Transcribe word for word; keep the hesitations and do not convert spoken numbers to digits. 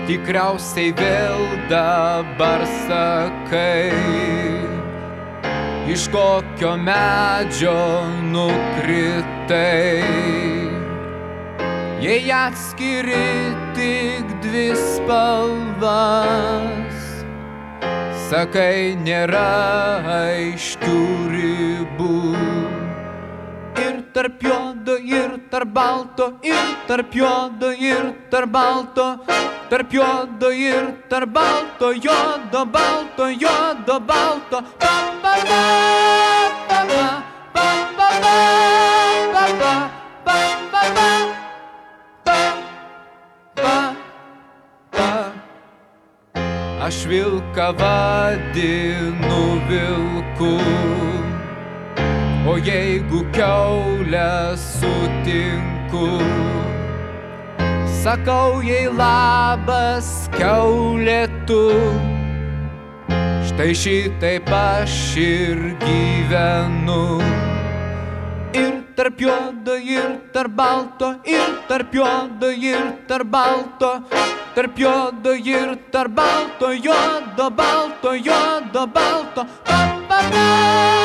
tikriausiai vėl dabar sakai, iš kokio medžio nukritai. Jei atskiri tik dvi spalvas, sakai, nėra aiškių ribų. Ir tarp juodo, ir tarp balto, ir tarp juodo, ir tarp balto, tarp juodo, ir tarp balto, juodo, balto, juodo, balto. Pa, pa, pa, pa, pa, pa, pa, pa, pa, pa, pa, pa, pa. Aš vilką vadinu vilku, o jeigu kiaulę sutinku, sakau jai labas kiaulė tu. Štai šitaip aš ir gyvenu. Ir tarp juodo, ir tarp balto, ir tarp juodo, ir tarp balto, tarp juodo, ir tarp balto, juodo, balto, juodo, balto. Pa, pa, pa.